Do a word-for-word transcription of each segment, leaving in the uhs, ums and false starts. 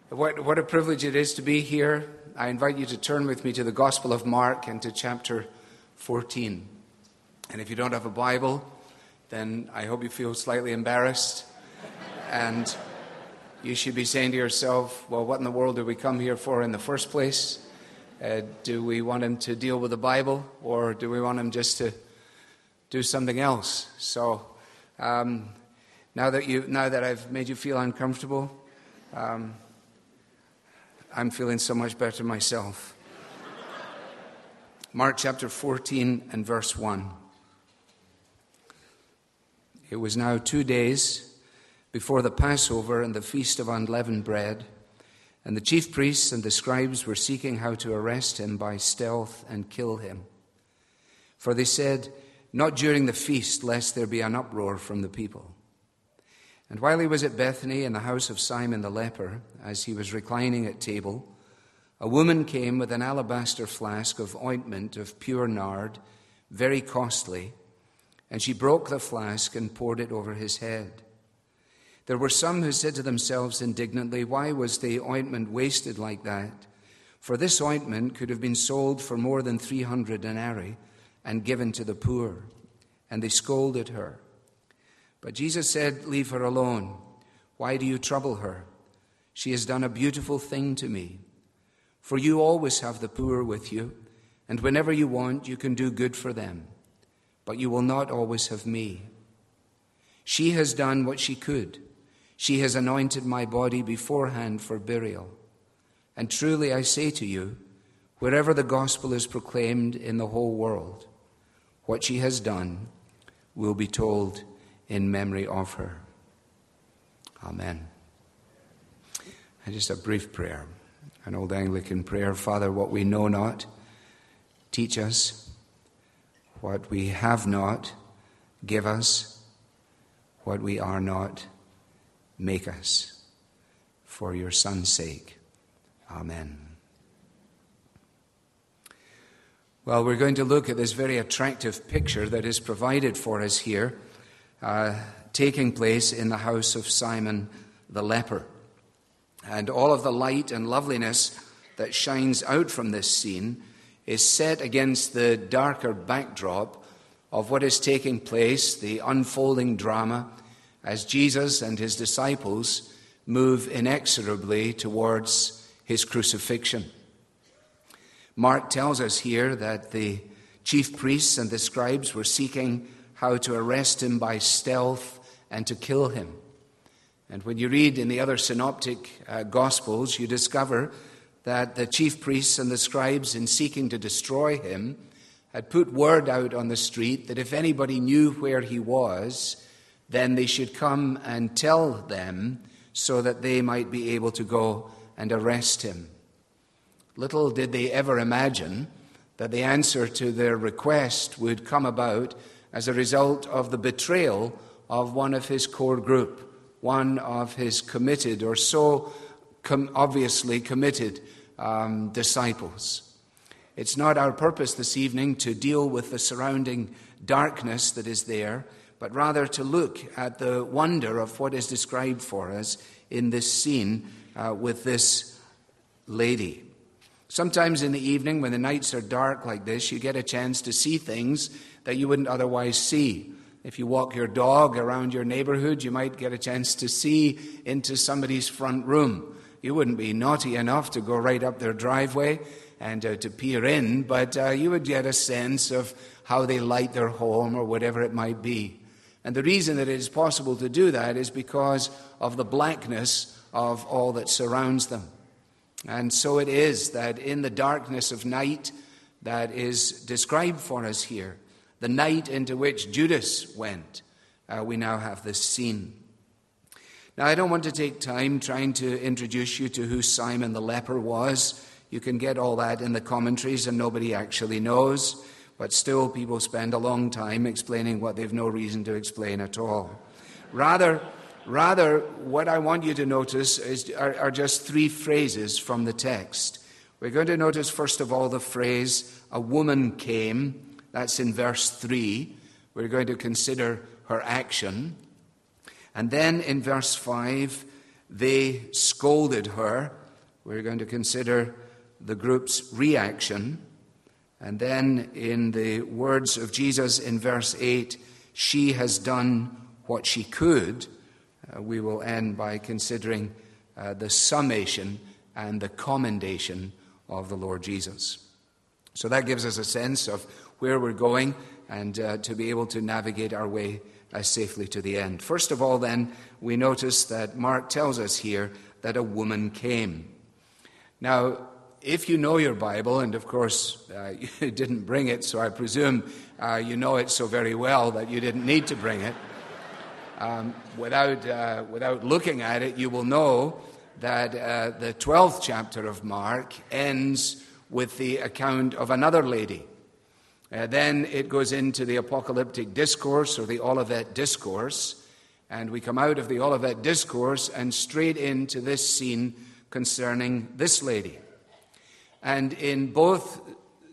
What, what a privilege it is to be here. I invite you to turn with me to the Gospel of Mark and to chapter fourteen. And if you don't have a Bible, then I hope you feel slightly embarrassed. And you should be saying to yourself, well, what in the world did we come here for in the first place? Uh, do we want him to deal with the Bible, or do we want him just to do something else? So um, now that you, now that I've made you feel uncomfortable, um, I'm feeling so much better myself. Mark chapter fourteen and verse one. It was now two days before the Passover and the feast of unleavened bread, and the chief priests and the scribes were seeking how to arrest him by stealth and kill him. For they said, "Not during the feast, lest there be an uproar from the people." And while he was at Bethany in the house of Simon the leper, as he was reclining at table, a woman came with an alabaster flask of ointment of pure nard, very costly, and she broke the flask and poured it over his head. There were some who said to themselves indignantly, "Why was the ointment wasted like that? For this ointment could have been sold for more than three hundred denarii and given to the poor." And they scolded her. But Jesus said, "Leave her alone. Why do you trouble her? She has done a beautiful thing to me. For you always have the poor with you, and whenever you want, you can do good for them. But you will not always have me. She has done what she could. She has anointed my body beforehand for burial. And truly I say to you, wherever the gospel is proclaimed in the whole world, what she has done will be told in memory of her." Amen. And just a brief prayer, an old Anglican prayer. Father, what we know not, teach us. What we have not, give us. What we are not, make us. For your Son's sake. Amen. Well, we're going to look at this very attractive picture that is provided for us here, uh, taking place in the house of Simon the leper. And all of the light and loveliness that shines out from this scene is set against the darker backdrop of what is taking place, the unfolding drama, as Jesus and his disciples move inexorably towards his crucifixion. Mark tells us here that the chief priests and the scribes were seeking how to arrest him by stealth and to kill him. And when you read in the other synoptic uh, gospels, you discover that the chief priests and the scribes, in seeking to destroy him, had put word out on the street that if anybody knew where he was, then they should come and tell them so that they might be able to go and arrest him. Little did they ever imagine that the answer to their request would come about as a result of the betrayal of one of his core group, one of his committed or so com- obviously committed um, disciples. It's not our purpose this evening to deal with the surrounding darkness that is there, but rather to look at the wonder of what is described for us in this scene uh, with this lady. Sometimes in the evening, when the nights are dark like this, you get a chance to see things that you wouldn't otherwise see. If you walk your dog around your neighborhood, you might get a chance to see into somebody's front room. You wouldn't be naughty enough to go right up their driveway and uh, to peer in, but uh, you would get a sense of how they light their home or whatever it might be. And the reason that it is possible to do that is because of the blackness of all that surrounds them. And so it is that in the darkness of night that is described for us here, the night into which Judas went, uh, we now have this scene. Now, I don't want to take time trying to introduce you to who Simon the leper was. You can get all that in the commentaries and nobody actually knows, but still people spend a long time explaining what they've no reason to explain at all. Rather, rather what I want you to notice is, are, are just three phrases from the text. We're going to notice, first of all, the phrase, "a woman came." That's in verse three. We're going to consider her action. And then in verse five, They scolded her. We're going to consider the group's reaction. And then in the words of Jesus in verse eight, she has done what she could. Uh, we will end by considering uh, the summation and the commendation of the Lord Jesus. So that gives us a sense of where we're going and uh, to be able to navigate our way uh, safely to the end. First of all, then, we notice that Mark tells us here that a woman came. Now, if you know your Bible, and of course uh, you didn't bring it, so I presume uh, you know it so very well that you didn't need to bring it, um, without, uh, without looking at it, you will know that uh, the twelfth chapter of Mark ends with the account of another lady. Uh, then it goes into the apocalyptic discourse or the Olivet discourse, and we come out of the Olivet discourse and straight into this scene concerning this lady. And in both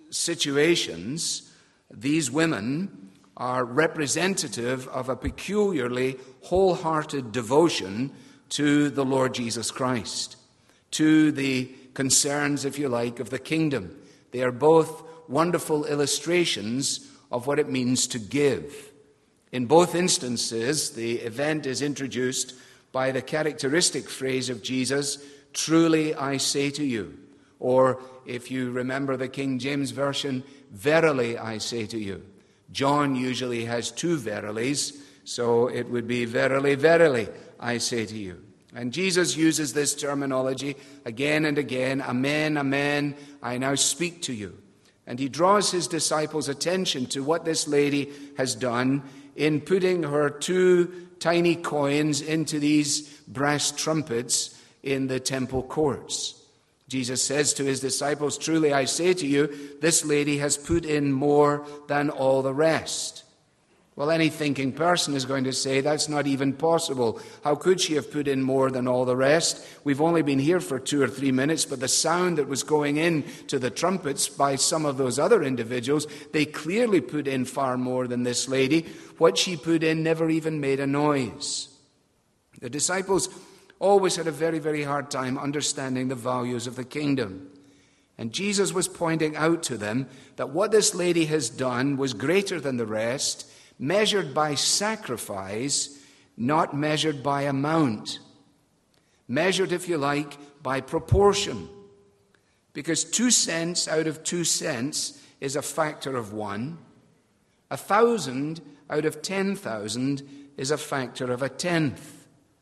situations, these women are representative of a peculiarly wholehearted devotion to the Lord Jesus Christ, to the concerns, if you like, of the kingdom. They are both wonderful illustrations of what it means to give. In both instances, the event is introduced by the characteristic phrase of Jesus, "Truly I say to you," or if you remember the King James Version, "Verily I say to you." John usually has two verilies, so it would be "Verily, verily I say to you." And Jesus uses this terminology again and again, "Amen, amen, I now speak to you." And he draws his disciples' attention to what this lady has done in putting her two tiny coins into these brass trumpets in the temple courts. Jesus says to his disciples, "Truly I say to you, this lady has put in more than all the rest." Well, any thinking person is going to say that's not even possible. How could she have put in more than all the rest? We've only been here for two or three minutes, but the sound that was going in to the trumpets by some of those other individuals, they clearly put in far more than this lady. What she put in never even made a noise. The disciples always had a very, very hard time understanding the values of the kingdom. And Jesus was pointing out to them that what this lady has done was greater than the rest, measured by sacrifice, not measured by amount. Measured, if you like, by proportion. Because two cents out of two cents is a factor of one. A thousand out of ten thousand is a factor of a tenth.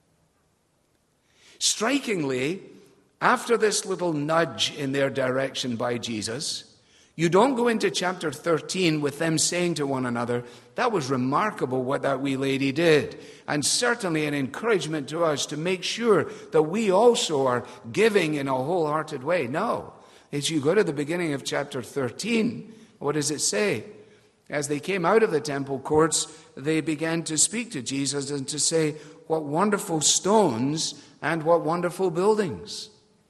Strikingly, after this little nudge in their direction by Jesus, you don't go into chapter thirteen with them saying to one another, "That was remarkable what that wee lady did," and certainly an encouragement to us to make sure that we also are giving in a wholehearted way. No. As you go to the beginning of chapter thirteen, what does it say? As they came out of the temple courts, they began to speak to Jesus and to say, "What wonderful stones and what wonderful buildings."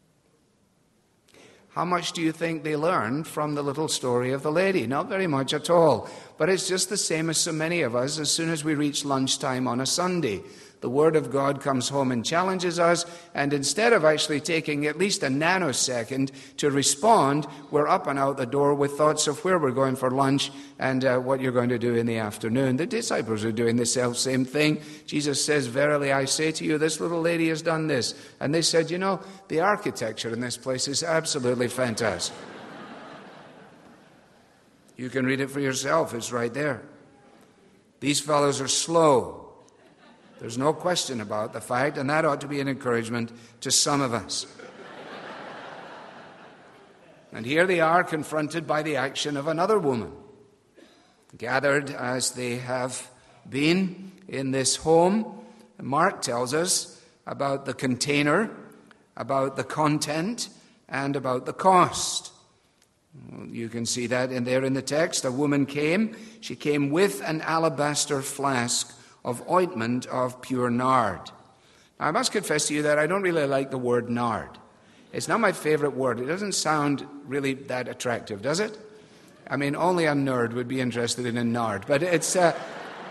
How much do you think they learned from the little story of the lady? Not very much at all. But it's just the same as so many of us as soon as we reach lunchtime on a Sunday. The Word of God comes home and challenges us, and instead of actually taking at least a nanosecond to respond, we're up and out the door with thoughts of where we're going for lunch and uh, what you're going to do in the afternoon. The disciples are doing the self-same thing. Jesus says, "Verily I say to you, this little lady has done this." And they said, "You know, the architecture in this place is absolutely fantastic." You can read it for yourself. It's right there. These fellows are slow. There's no question about the fact, and that ought to be an encouragement to some of us. And here they are confronted by the action of another woman. Gathered as they have been in this home, Mark tells us about the container, about the content, and about the cost. You can see that in there in the text. A woman came. She came with an alabaster flask of ointment of pure nard. Now, I must confess to you that I don't really like the word nard. It's not my favorite word. It doesn't sound really that attractive, does it? I mean, only a nerd would be interested in a nard. But it's, uh,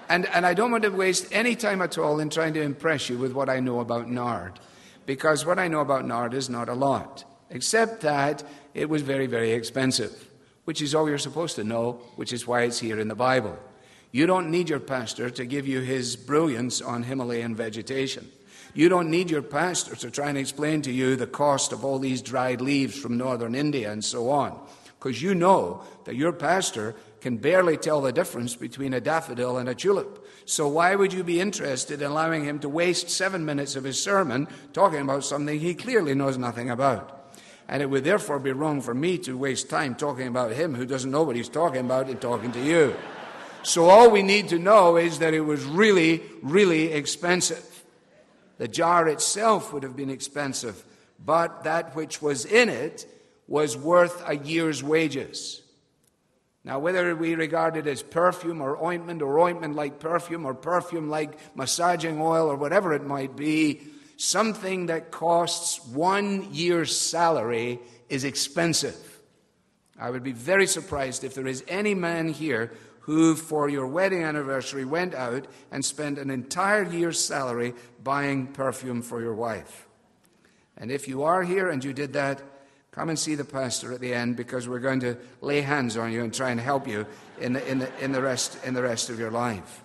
And, and I don't want to waste any time at all in trying to impress you with what I know about nard, because what I know about nard is not a lot, except that it was very, very expensive, which is all you're supposed to know, which is why it's here in the Bible. You don't need your pastor to give you his brilliance on Himalayan vegetation. You don't need your pastor to try and explain to you the cost of all these dried leaves from northern India and so on, because you know that your pastor can barely tell the difference between a daffodil and a tulip. So why would you be interested in allowing him to waste seven minutes of his sermon talking about something he clearly knows nothing about? And it would therefore be wrong for me to waste time talking about him who doesn't know what he's talking about and talking to you. So all we need to know is that it was really, really expensive. The jar itself would have been expensive, but that which was in it was worth a year's wages. Now, whether we regard it as perfume or ointment or ointment like perfume or perfume like massaging oil or whatever it might be, something that costs one year's salary is expensive. I would be very surprised if there is any man here who, for your wedding anniversary, went out and spent an entire year's salary buying perfume for your wife. And if you are here and you did that, come and see the pastor at the end, because we're going to lay hands on you and try and help you in the, in the, in the rest, in the rest of your life.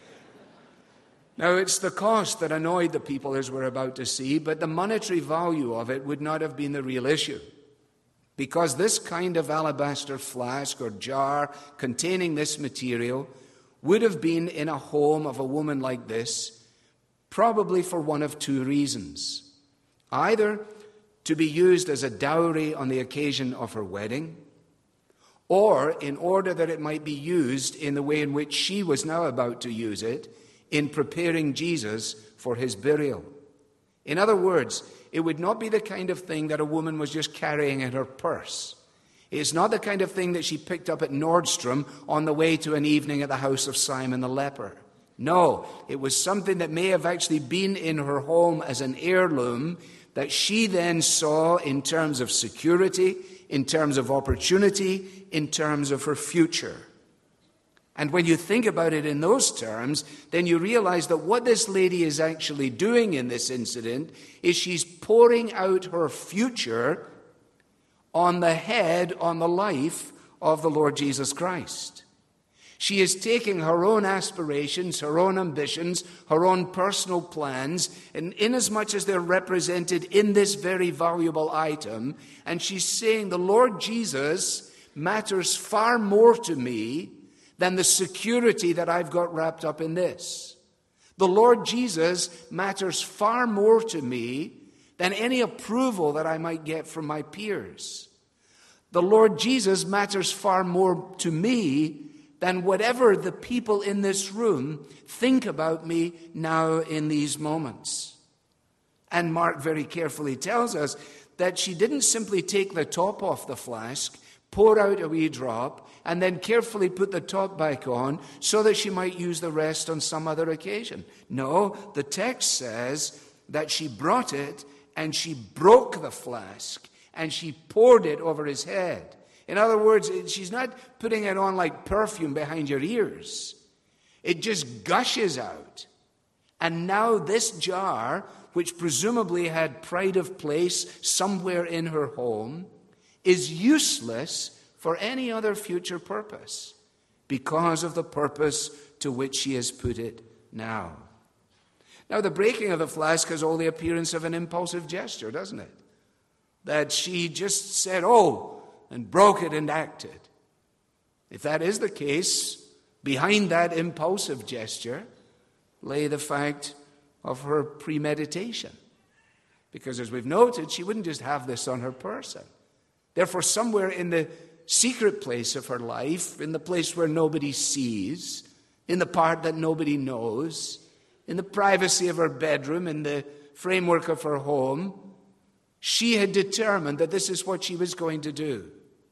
Now, it's the cost that annoyed the people, as we're about to see, but the monetary value of it would not have been the real issue. Because this kind of alabaster flask or jar containing this material would have been in a home of a woman like this, probably for one of two reasons. Either to be used as a dowry on the occasion of her wedding, or in order that it might be used in the way in which she was now about to use it, in preparing Jesus for his burial. In other words, it would not be the kind of thing that a woman was just carrying in her purse. It's not the kind of thing that she picked up at Nordstrom on the way to an evening at the house of Simon the leper. No, it was something that may have actually been in her home as an heirloom that she then saw in terms of security, in terms of opportunity, in terms of her future. And when you think about it in those terms, then you realize that what this lady is actually doing in this incident is she's pouring out her future on the head, on the life of the Lord Jesus Christ. She is taking her own aspirations, her own ambitions, her own personal plans, and inasmuch as they're represented in this very valuable item, and she's saying, the Lord Jesus matters far more to me than the security that I've got wrapped up in this. The Lord Jesus matters far more to me than any approval that I might get from my peers. The Lord Jesus matters far more to me than whatever the people in this room think about me now in these moments. And Mark very carefully tells us that she didn't simply take the top off the flask, pour out a wee drop, and then carefully put the top back on so that she might use the rest on some other occasion. No, the text says that she brought it and she broke the flask and she poured it over his head. In other words, she's not putting it on like perfume behind your ears. It just gushes out. And now this jar, which presumably had pride of place somewhere in her home, is useless for any other future purpose because of the purpose to which she has put it now. Now, the breaking of the flask has all the appearance of an impulsive gesture, doesn't it? That she just said, oh, and broke it and acted. If that is the case, behind that impulsive gesture lay the fact of her premeditation. Because as we've noted, she wouldn't just have this on her person. Therefore, somewhere in the secret place of her life, in the place where nobody sees, in the part that nobody knows, in the privacy of her bedroom, in the framework of her home, she had determined that this is what she was going to do.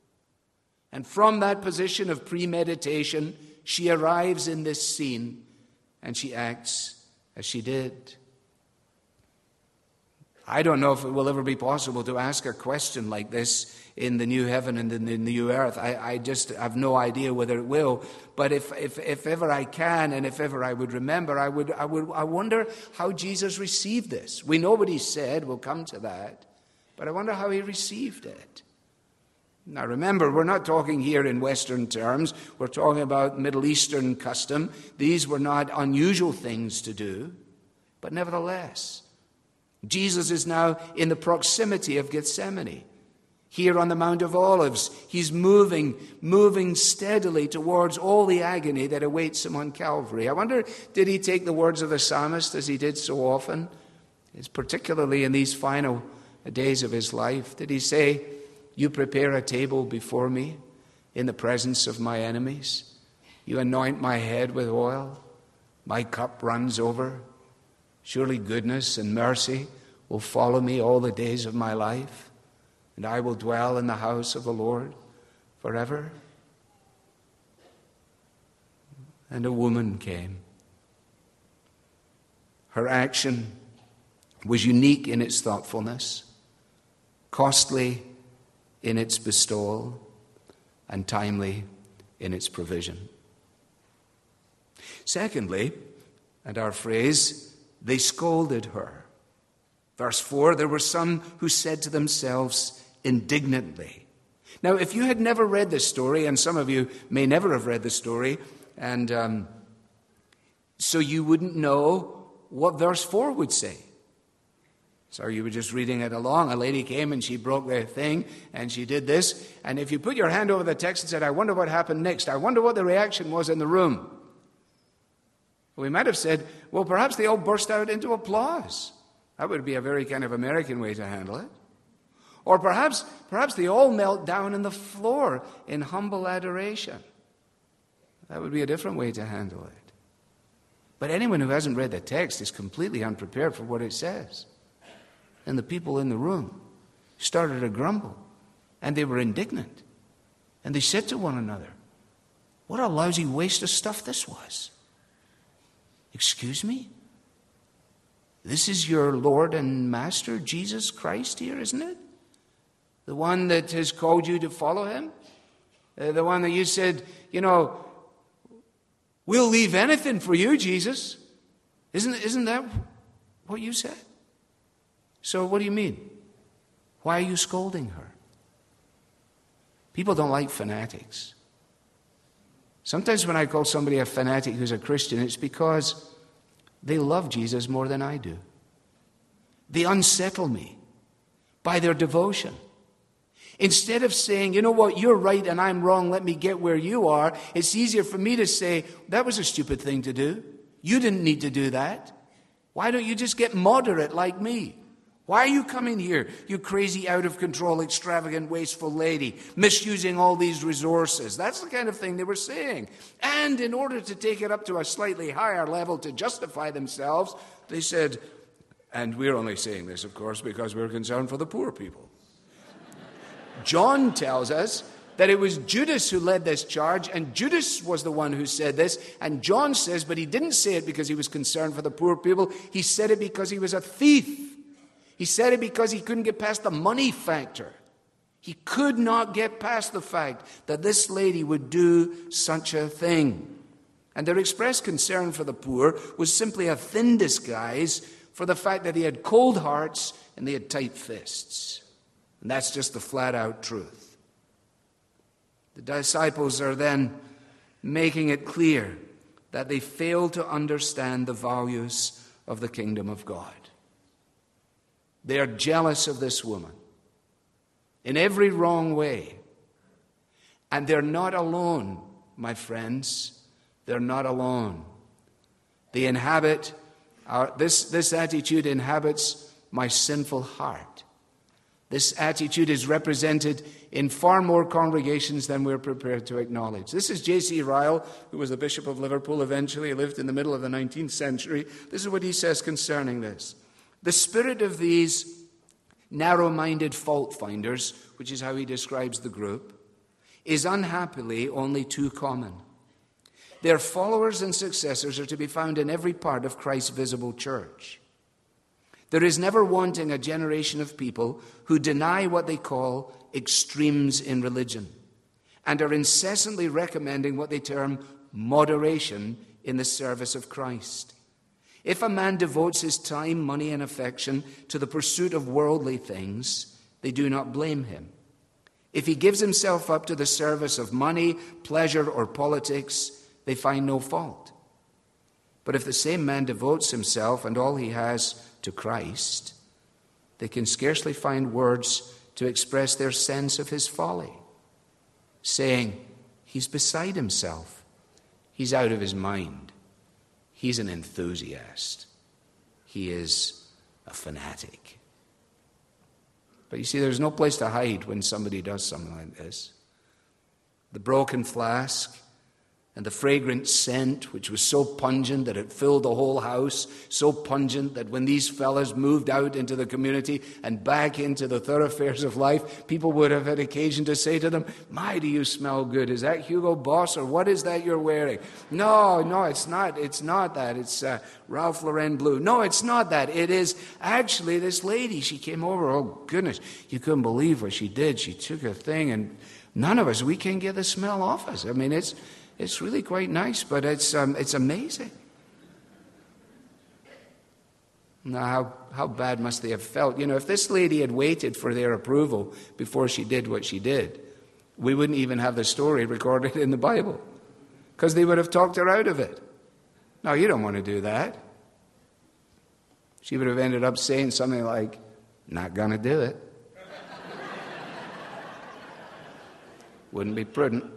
And from that position of premeditation, she arrives in this scene and she acts as she did. I don't know if it will ever be possible to ask a question like this in the new heaven and in the new earth. I, I just have no idea whether it will. But if, if if ever I can, and if ever I would remember, I would I would I wonder how Jesus received this. We know what he said. We'll come to that. But I wonder how he received it. Now remember, we're not talking here in Western terms. We're talking about Middle Eastern custom. These were not unusual things to do. But nevertheless, Jesus is now in the proximity of Gethsemane. Here on the Mount of Olives, he's moving, moving steadily towards all the agony that awaits him on Calvary. I wonder, did he take the words of the psalmist as he did so often? It's particularly in these final days of his life. Did he say, "You prepare a table before me in the presence of my enemies. You anoint my head with oil. My cup runs over. Surely goodness and mercy will follow me all the days of my life, and I will dwell in the house of the Lord forever." And a woman came. Her action was unique in its thoughtfulness, costly in its bestowal, and timely in its provision. Secondly, and our phrase, they scolded her. Verse four, there were some who said to themselves indignantly. Now, if you had never read this story, and some of you may never have read the story, and um, so you wouldn't know what verse four would say. So you were just reading it along. A lady came and she broke the thing and she did this. And if you put your hand over the text and said, "I wonder what happened next. I wonder what the reaction was in the room," we might have said, well, perhaps they all burst out into applause. That would be a very kind of American way to handle it. Or perhaps, perhaps they all knelt down on the floor in humble adoration. That would be a different way to handle it. But anyone who hasn't read the text is completely unprepared for what it says. And the people in the room started to grumble, and they were indignant. And they said to one another, "What a lousy waste of stuff this was. Excuse me? This is your Lord and Master, Jesus Christ here, isn't it? The one that has called you to follow him? Uh, the one that you said, you know, we'll leave anything for you, Jesus. Isn't, isn't that what you said? So what do you mean? Why are you scolding her?" People don't like fanatics. Sometimes when I call somebody a fanatic who's a Christian, it's because they love Jesus more than I do. They unsettle me by their devotion. Instead of saying, "You know what, you're right and I'm wrong, let me get where you are," it's easier for me to say, "That was a stupid thing to do. You didn't need to do that. Why don't you just get moderate like me? Why are you coming here, you crazy, out-of-control, extravagant, wasteful lady, misusing all these resources?" That's the kind of thing they were saying. And in order to take it up to a slightly higher level to justify themselves, they said, and we're only saying this, of course, because we're concerned for the poor people. John tells us that it was Judas who led this charge, and Judas was the one who said this. And John says, but he didn't say it because he was concerned for the poor people. He said it because he was a thief. He said it because he couldn't get past the money factor. He could not get past the fact that this lady would do such a thing. And their expressed concern for the poor was simply a thin disguise for the fact that they had cold hearts and they had tight fists. And that's just the flat-out truth. The disciples are then making it clear that they fail to understand the values of the kingdom of God. They are jealous of this woman in every wrong way. And they're not alone, my friends. They're not alone. They inhabit, our, this, this attitude inhabits my sinful heart. This attitude is represented in far more congregations than we're prepared to acknowledge. This is J C Ryle, who was the Bishop of Liverpool eventually. He lived in the middle of the nineteenth century. This is what he says concerning this. The spirit of these narrow-minded fault-finders, which is how he describes the group, is unhappily only too common. Their followers and successors are to be found in every part of Christ's visible church. There is never wanting a generation of people who deny what they call extremes in religion and are incessantly recommending what they term moderation in the service of Christ. If a man devotes his time, money, and affection to the pursuit of worldly things, they do not blame him. If he gives himself up to the service of money, pleasure, or politics, they find no fault. But if the same man devotes himself and all he has to Christ, they can scarcely find words to express their sense of his folly, saying, he's beside himself, he's out of his mind, he's an enthusiast, he is a fanatic. But you see, there's no place to hide when somebody does something like this. The broken flask and the fragrant scent, which was so pungent that it filled the whole house, so pungent that when these fellas moved out into the community and back into the thoroughfares of life, people would have had occasion to say to them, my, do you smell good? Is that Hugo Boss, or what is that you're wearing? No, no, it's not. It's not that. It's uh, Ralph Lauren Blue. No, it's not that. It is actually this lady. She came over. Oh, goodness, you couldn't believe what she did. She took a thing, and none of us, we can get the smell off us. I mean, it's... It's really quite nice, but it's um, it's amazing. Now, how, how bad must they have felt? You know, if this lady had waited for their approval before she did what she did, we wouldn't even have the story recorded in the Bible, because they would have talked her out of it. No, you don't want to do that. She would have ended up saying something like, not going to do it. Wouldn't be prudent.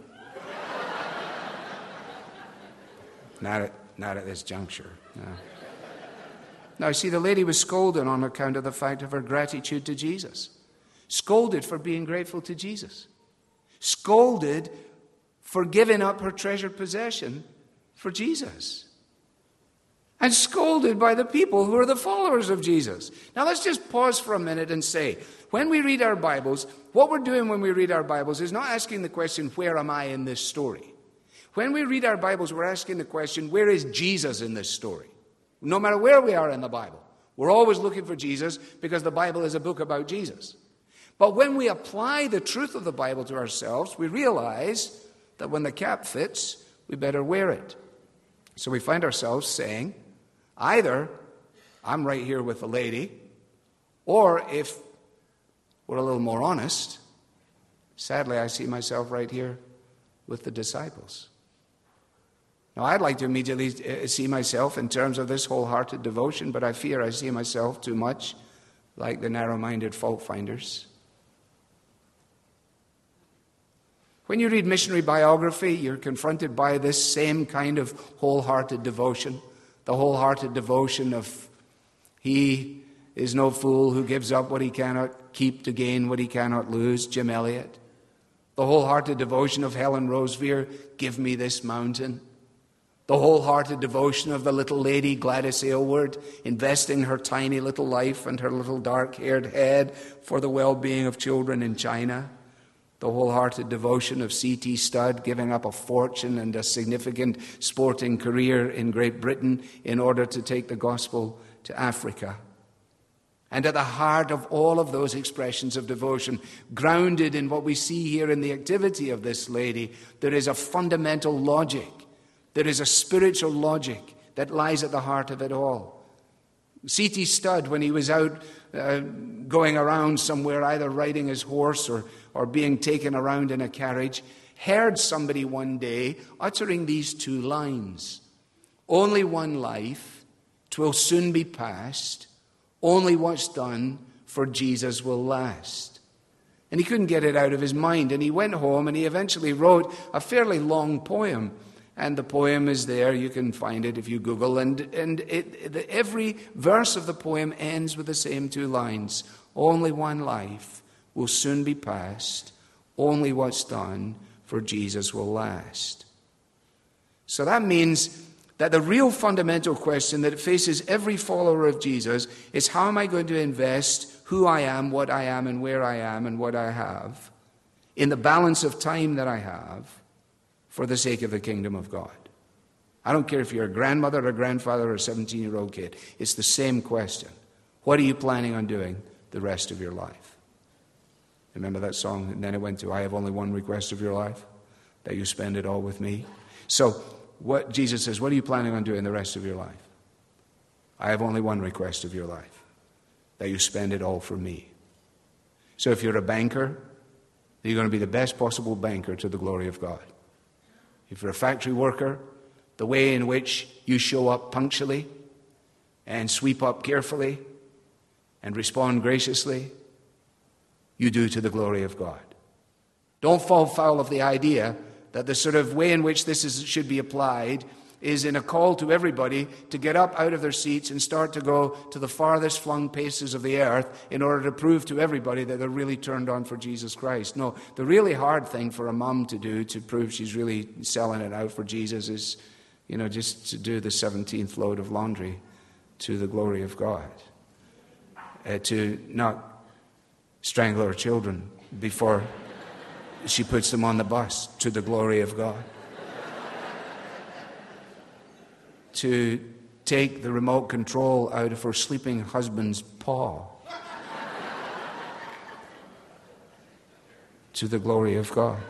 Not at, not at this juncture. No. Now, see, the lady was scolded on account of the fact of her gratitude to Jesus. Scolded for being grateful to Jesus. Scolded for giving up her treasured possession for Jesus. And scolded by the people who are the followers of Jesus. Now, let's just pause for a minute and say, when we read our Bibles, what we're doing when we read our Bibles is not asking the question, where am I in this story? When we read our Bibles, we're asking the question, where is Jesus in this story? No matter where we are in the Bible, we're always looking for Jesus because the Bible is a book about Jesus. But when we apply the truth of the Bible to ourselves, we realize that when the cap fits, we better wear it. So we find ourselves saying, either I'm right here with the lady, or if we're a little more honest, sadly I see myself right here with the disciples. Now, I'd like to immediately see myself in terms of this wholehearted devotion, but I fear I see myself too much like the narrow-minded fault finders. When you read missionary biography, you're confronted by this same kind of wholehearted devotion, the wholehearted devotion of he is no fool who gives up what he cannot keep to gain what he cannot lose, Jim Elliot. The wholehearted devotion of Helen Roseveare, give me this mountain. The wholehearted devotion of the little lady Gladys Aylward, investing her tiny little life and her little dark-haired head for the well-being of children in China. The wholehearted devotion of C T Studd, giving up a fortune and a significant sporting career in Great Britain in order to take the gospel to Africa. And at the heart of all of those expressions of devotion, grounded in what we see here in the activity of this lady, there is a fundamental logic. There is a spiritual logic that lies at the heart of it all. C T Studd, when he was out uh, going around somewhere, either riding his horse or, or being taken around in a carriage, heard somebody one day uttering these two lines. Only one life, 'twill soon be past. Only what's done for Jesus will last. And he couldn't get it out of his mind, and he went home and he eventually wrote a fairly long poem. And the poem is there. You can find it if you Google. And, and it, the, every verse of the poem ends with the same two lines. Only one life will soon be past. Only what's done for Jesus will last. So that means that the real fundamental question that faces every follower of Jesus is, how am I going to invest who I am, what I am, and where I am, and what I have in the balance of time that I have for the sake of the kingdom of God? I don't care if you're a grandmother, a grandfather, or a seventeen-year-old kid. It's the same question. What are you planning on doing the rest of your life? Remember that song? And then it went to, I have only one request of your life, that you spend it all with me. So what Jesus says, what are you planning on doing the rest of your life? I have only one request of your life, that you spend it all for me. So if you're a banker, you're going to be the best possible banker to the glory of God. If you're a factory worker, the way in which you show up punctually and sweep up carefully and respond graciously, you do to the glory of God. Don't fall foul of the idea that the sort of way in which this is, should be applied is in a call to everybody to get up out of their seats and start to go to the farthest flung places of the earth in order to prove to everybody that they're really turned on for Jesus Christ. No, the really hard thing for a mom to do to prove she's really selling it out for Jesus is, you know, just to do the seventeenth load of laundry to the glory of God. Uh, to not strangle her children before she puts them on the bus to the glory of God. To take the remote control out of her sleeping husband's paw to the glory of God.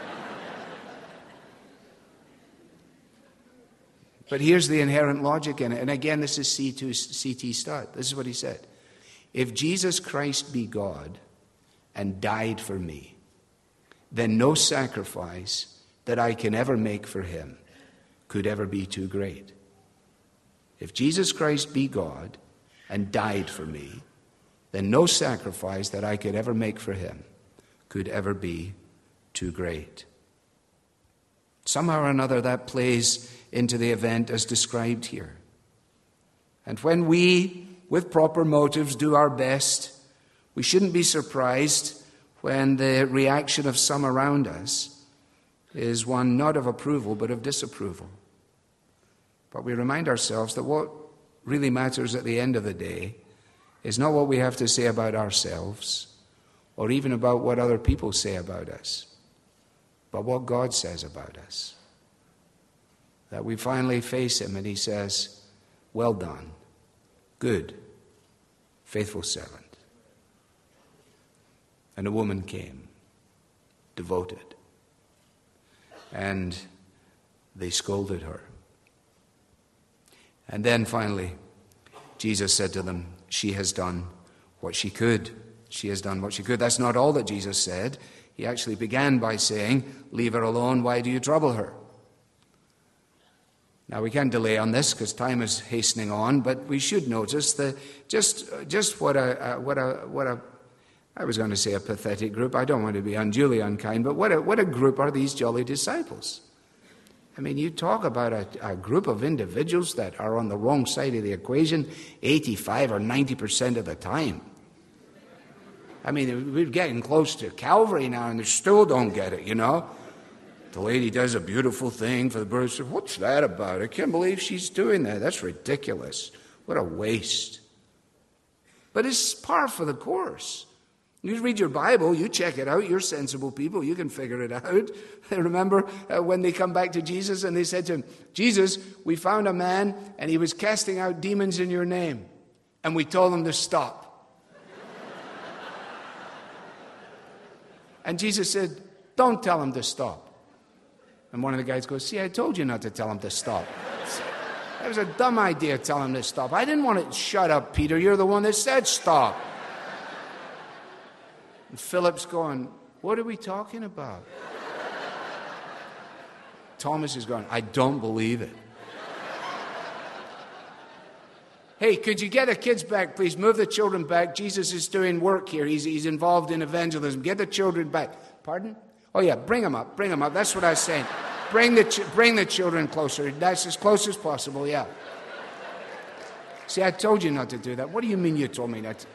But here's the inherent logic in it. And again, this is C T Studd. This is what he said. If Jesus Christ be God and died for me, then no sacrifice that I can ever make for him could ever be too great. If Jesus Christ be God and died for me, then no sacrifice that I could ever make for him could ever be too great. Somehow or another that plays into the event as described here. And when we, with proper motives, do our best, we shouldn't be surprised when the reaction of some around us is one not of approval but of disapproval. But we remind ourselves that what really matters at the end of the day is not what we have to say about ourselves or even about what other people say about us, but what God says about us. That we finally face him and he says, well done, good, faithful servant. And a woman came, devoted, and they scolded her. And then finally, Jesus said to them, she has done what she could. She has done what she could. That's not all that Jesus said. He actually began by saying, leave her alone, why do you trouble her? Now, we can't delay on this because time is hastening on, but we should notice that just just what a, what a, what a, I was going to say a pathetic group. I don't want to be unduly unkind, but what a, what a group are these jolly disciples. I mean, you talk about a, a group of individuals that are on the wrong side of the equation eighty-five or ninety percent of the time. I mean, we're getting close to Calvary now, and they still don't get it, you know. The lady does a beautiful thing for the birds. What's that about? I can't believe she's doing that. That's ridiculous. What a waste. But it's par for the course. You read your Bible, you check it out, you're sensible people, you can figure it out. Remember uh, when they come back to Jesus and they said to him, Jesus, we found a man and he was casting out demons in your name. And we told him to stop. And Jesus said, don't tell him to stop. And one of the guys goes, see, I told you not to tell him to stop. That was a dumb idea, tell him to stop. I didn't want to, shut up, Peter, you're the one that said stop. And Philip's going, what are we talking about? Thomas is going, I don't believe it. Hey, could you get the kids back, please? Move the children back. Jesus is doing work here. He's, he's involved in evangelism. Get the children back. Pardon? Oh, yeah, bring them up. Bring them up. That's what I was saying. Bring the, ch- bring the children closer. That's as close as possible, yeah. See, I told you not to do that. What do you mean you told me not to?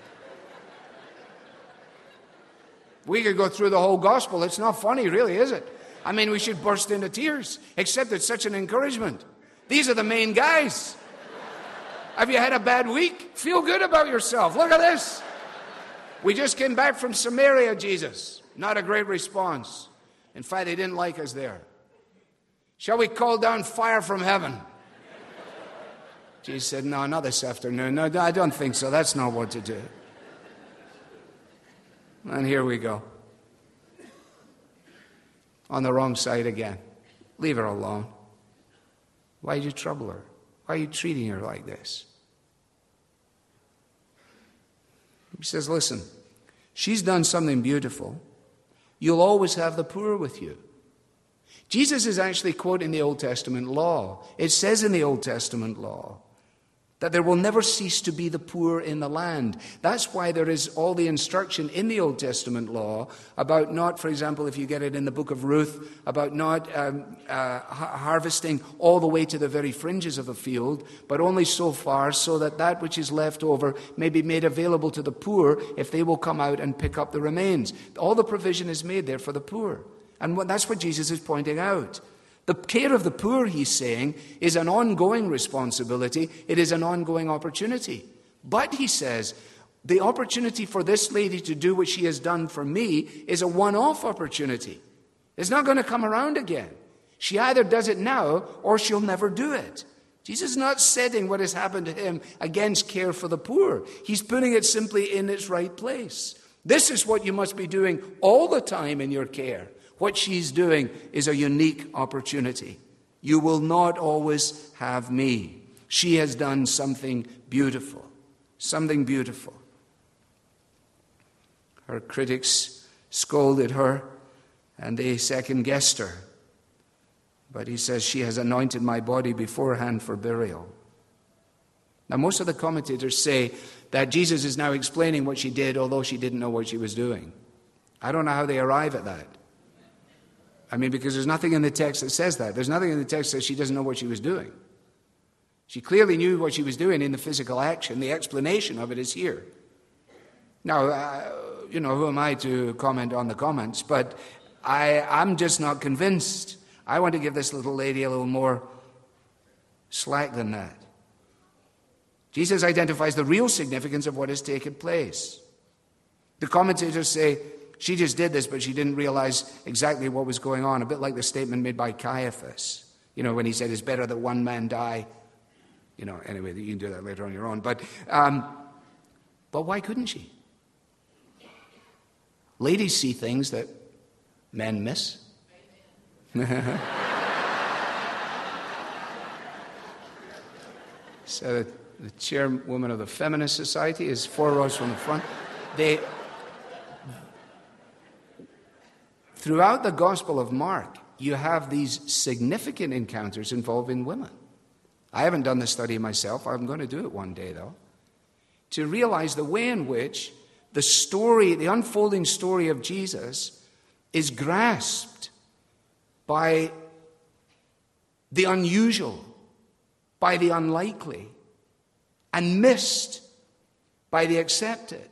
We could go through the whole gospel. It's not funny, really, is it? I mean, we should burst into tears, except it's such an encouragement. These are the main guys. Have you had a bad week? Feel good about yourself. Look at this. We just came back from Samaria, Jesus. Not a great response. In fact, they didn't like us there. Shall we call down fire from heaven? Jesus said, no, not this afternoon. No, I don't think so. That's not what to do. And here we go. On the wrong side again. Leave her alone. Why did you trouble her? Why are you treating her like this? He says, listen, she's done something beautiful. You'll always have the poor with you. Jesus is actually quoting the Old Testament law. It says in the Old Testament law that there will never cease to be the poor in the land. That's why there is all the instruction in the Old Testament law about not, for example, if you get it in the book of Ruth, about not um, uh, ha- harvesting all the way to the very fringes of the field, but only so far so that that which is left over may be made available to the poor if they will come out and pick up the remains. All the provision is made there for the poor. And what, that's what Jesus is pointing out. The care of the poor, he's saying, is an ongoing responsibility. It is an ongoing opportunity. But, he says, the opportunity for this lady to do what she has done for me is a one-off opportunity. It's not going to come around again. She either does it now or she'll never do it. Jesus is not setting what has happened to him against care for the poor. He's putting it simply in its right place. This is what you must be doing all the time in your care. What she's doing is a unique opportunity. You will not always have me. She has done something beautiful. Something beautiful. Her critics scolded her and they second-guessed her. But he says, she has anointed my body beforehand for burial. Now, most of the commentators say that Jesus is now explaining what she did, although she didn't know what she was doing. I don't know how they arrive at that. I mean, because there's nothing in the text that says that. There's nothing in the text that says she doesn't know what she was doing. She clearly knew what she was doing in the physical action. The explanation of it is here. Now, uh, you know, who am I to comment on the comments? But I, I'm just not convinced. I want to give this little lady a little more slack than that. Jesus identifies the real significance of what has taken place. The commentators say, she just did this, but she didn't realize exactly what was going on. A bit like the statement made by Caiaphas, you know, when he said, it's better that one man die. You know, anyway, you can do that later on your own. But, um, but why couldn't she? Ladies see things that men miss. So the chairwoman of the Feminist Society is four rows from the front. They... Throughout the Gospel of Mark, you have these significant encounters involving women. I haven't done the study myself. I'm going to do it one day, though, to realize the way in which the story, the unfolding story of Jesus, is grasped by the unusual, by the unlikely, and missed by the accepted.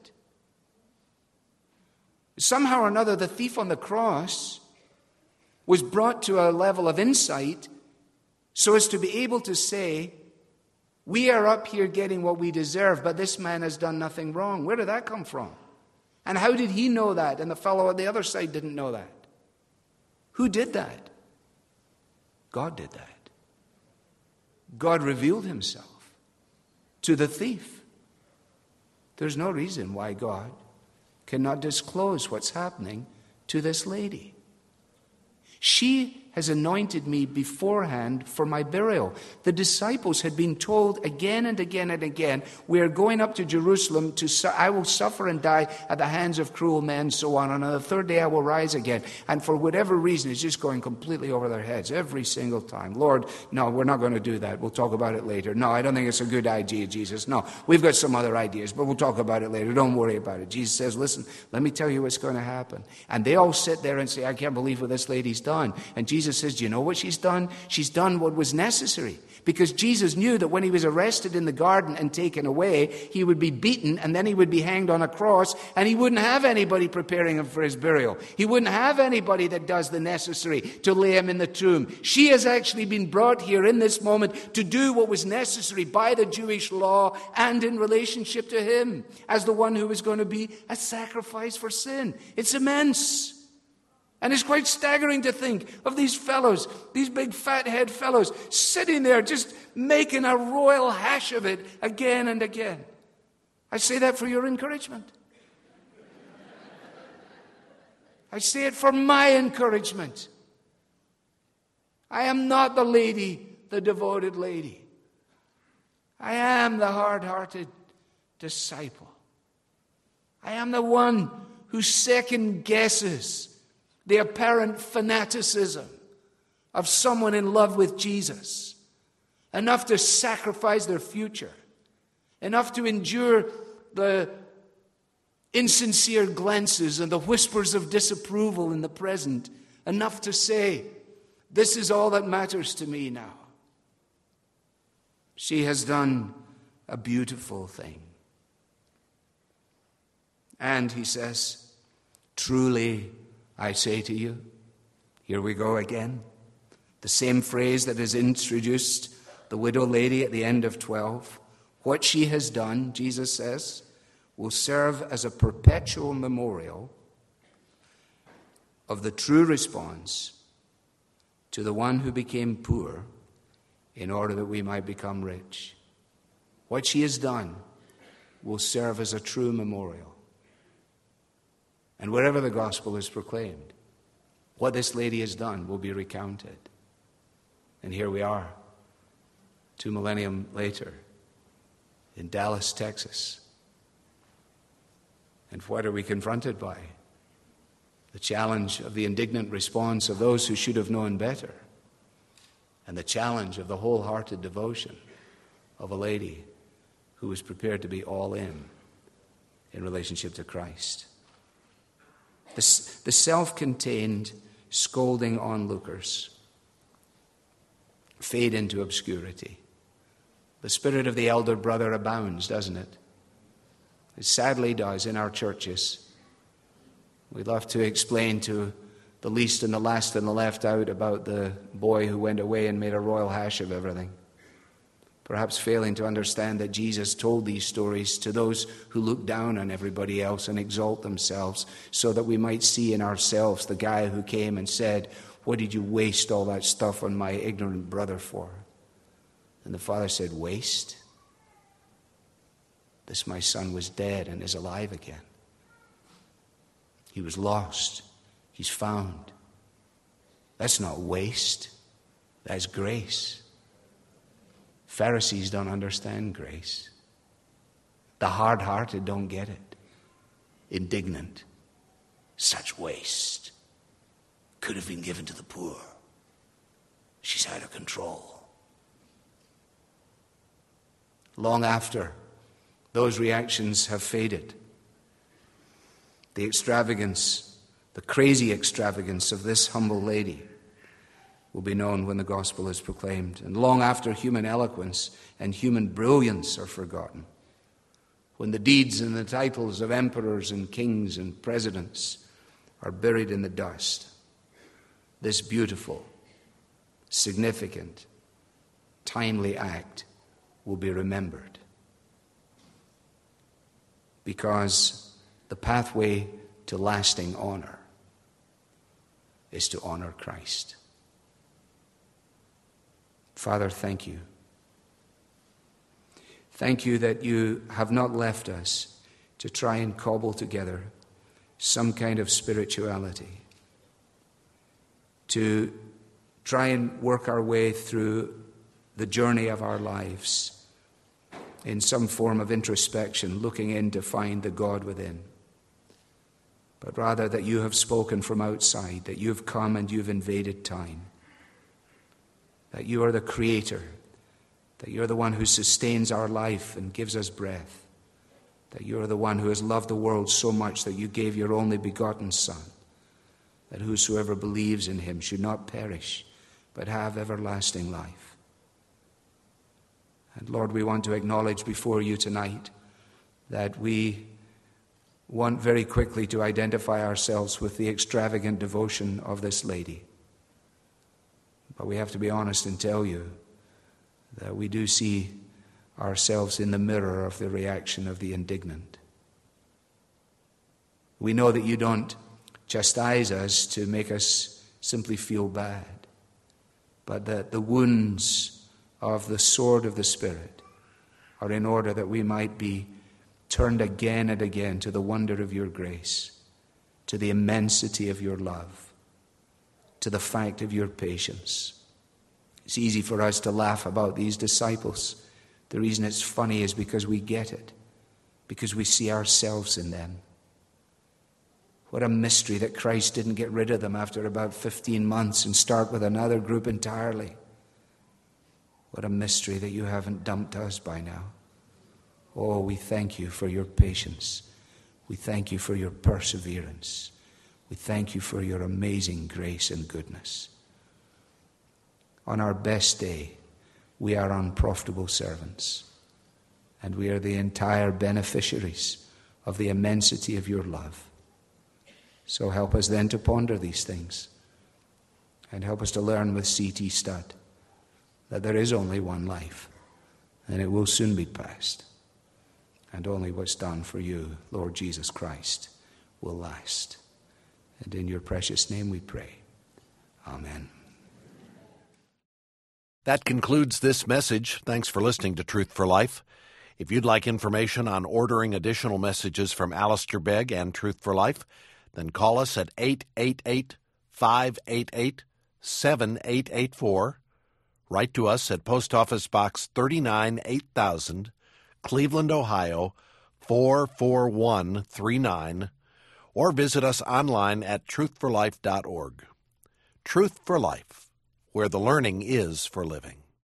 Somehow or another, the thief on the cross was brought to a level of insight so as to be able to say, we are up here getting what we deserve, but this man has done nothing wrong. Where did that come from? And how did he know that? And the fellow on the other side didn't know that. Who did that? God did that. God revealed himself to the thief. There's no reason why God cannot disclose what's happening to this lady. She has anointed me beforehand for my burial. The disciples had been told again and again and again, we are going up to Jerusalem, to su- I will suffer and die at the hands of cruel men, so on, and on the third day I will rise again. And for whatever reason, it's just going completely over their heads every single time. Lord, no, we're not going to do that. We'll talk about it later. No, I don't think it's a good idea, Jesus. No, we've got some other ideas, but we'll talk about it later. Don't worry about it. Jesus says, listen, let me tell you what's going to happen. And they all sit there and say, I can't believe what this lady's done. And Jesus Jesus says, do you know what she's done? She's done what was necessary. Because Jesus knew that when he was arrested in the garden and taken away, he would be beaten and then he would be hanged on a cross, and he wouldn't have anybody preparing him for his burial. He wouldn't have anybody that does the necessary to lay him in the tomb. She has actually been brought here in this moment to do what was necessary by the Jewish law and in relationship to him as the one who was going to be a sacrifice for sin. It's immense. And it's quite staggering to think of these fellows, these big fathead fellows, sitting there just making a royal hash of it again and again. I say that for your encouragement. I say it for my encouragement. I am not the lady, the devoted lady. I am the hard-hearted disciple. I am the one who second guesses the apparent fanaticism of someone in love with Jesus, enough to sacrifice their future, enough to endure the insincere glances and the whispers of disapproval in the present, enough to say, this is all that matters to me now. She has done a beautiful thing. And he says, truly, I say to you, here we go again. The same phrase that has introduced the widow lady at the end of twelve. What she has done, Jesus says, will serve as a perpetual memorial of the true response to the one who became poor in order that we might become rich. What she has done will serve as a true memorial. And wherever the gospel is proclaimed, what this lady has done will be recounted. And here we are, two millennium later, in Dallas, Texas. And what are we confronted by? The challenge of the indignant response of those who should have known better, and the challenge of the wholehearted devotion of a lady who was prepared to be all in in relationship to Christ. The, the self-contained scolding onlookers fade into obscurity. The spirit of the elder brother abounds, doesn't it? It sadly does in our churches. We love to explain to the least and the last and the left out about the boy who went away and made a royal hash of everything, perhaps failing to understand that Jesus told these stories to those who look down on everybody else and exalt themselves, so that we might see in ourselves the guy who came and said, what did you waste all that stuff on my ignorant brother for? And the father said, waste? This my son was dead and is alive again. He was lost. He's found. That's not waste. That's grace. Pharisees don't understand grace. The hard-hearted don't get it. Indignant. Such waste. Could have been given to the poor. She's out of control. Long after those reactions have faded, the extravagance, the crazy extravagance of this humble lady will be known when the gospel is proclaimed. And long after human eloquence and human brilliance are forgotten, when the deeds and the titles of emperors and kings and presidents are buried in the dust, this beautiful, significant, timely act will be remembered. Because the pathway to lasting honor is to honor Christ. Father, thank you. Thank you that you have not left us to try and cobble together some kind of spirituality, to try and work our way through the journey of our lives in some form of introspection, looking in to find the God within. But rather that you have spoken from outside, that you've come and you've invaded time, that you are the creator, that you're the one who sustains our life and gives us breath, that you're the one who has loved the world so much that you gave your only begotten Son, that whosoever believes in him should not perish, but have everlasting life. And Lord, we want to acknowledge before you tonight that we want very quickly to identify ourselves with the extravagant devotion of this lady. But we have to be honest and tell you that we do see ourselves in the mirror of the reaction of the indignant. We know that you don't chastise us to make us simply feel bad, but that the wounds of the sword of the Spirit are in order that we might be turned again and again to the wonder of your grace, to the immensity of your love, to the fact of your patience. It's easy for us to laugh about these disciples. The reason it's funny is because we get it, because we see ourselves in them. What a mystery that Christ didn't get rid of them after about fifteen months and start with another group entirely. What a mystery that you haven't dumped us by now. Oh, we thank you for your patience. We thank you for your perseverance. We thank you for your amazing grace and goodness. On our best day, we are unprofitable servants, and we are the entire beneficiaries of the immensity of your love. So help us then to ponder these things, and help us to learn with C T Studd that there is only one life, and it will soon be past, and only what's done for you, Lord Jesus Christ, will last. And in your precious name we pray. Amen. That concludes this message. Thanks for listening to Truth for Life. If you'd like information on ordering additional messages from Alistair Begg and Truth for Life, then call us at eight eight eight, five eight eight, seven eight eight four. Write to us at Post Office Box thirty-nine, eight thousand, Cleveland, Ohio, four four one three nine, or visit us online at truth for life dot org. Truth for Life, where the learning is for living.